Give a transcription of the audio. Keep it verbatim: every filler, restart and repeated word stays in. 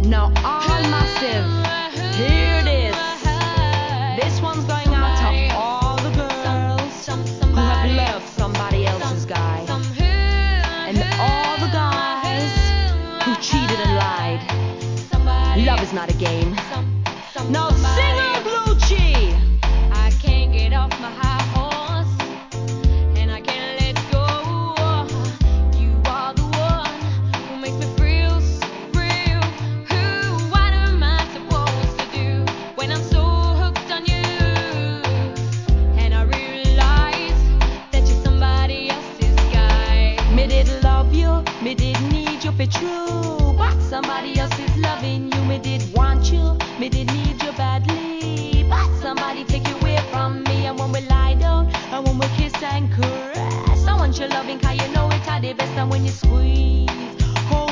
Now all massive, here it is. This one's going out to all the girls who have loved somebody else's guy, and all the guys who cheated and lied. Love is not a game. Now sing on Bluechie. I can't get off my high horse, and I can't let go. You are the one who makes me feel so real. Who, what am I supposed to do when I'm so hooked on you? And I realize that you're somebody else's guy. Me did love you, me did need you for true, but somebody else is loving you. Me did want you, me did need you badly, but somebody take you away from me. And when we lie down, and when we kiss and caress, I want your loving, 'cause you know it's the best. And when you squeeze